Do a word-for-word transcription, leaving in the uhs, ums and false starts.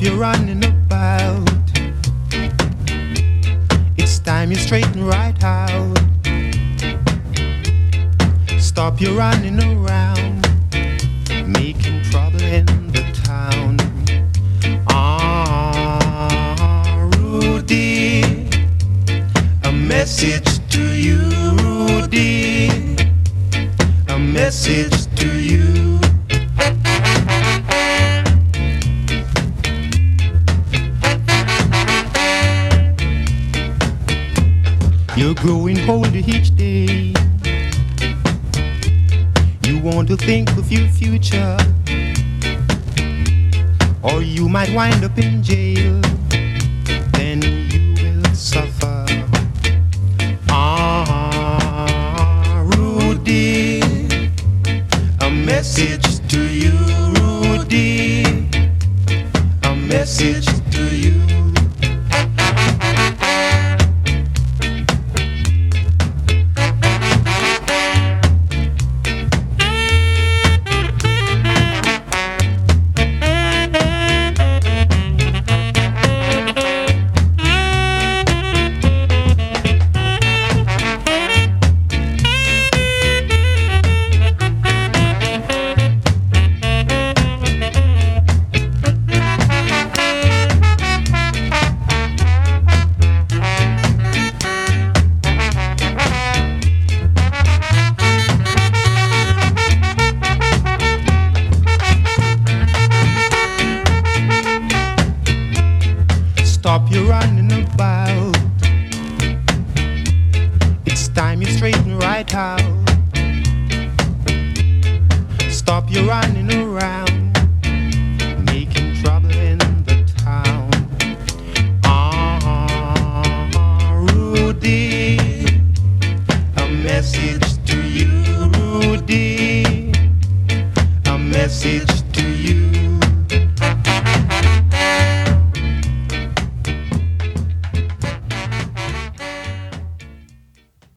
your running about. It's time you straighten right out. Stop your running around, making trouble in the town. Ah, Rudy, a message to you, Rudy, a message to you. You're growing older each day. You want to think of your future, or you might wind up in jail. Then you will suffer. Ah, Rudy, a message to you, Rudy, a message to you. Stop your running about. It's time you straighten right out. Stop your running around.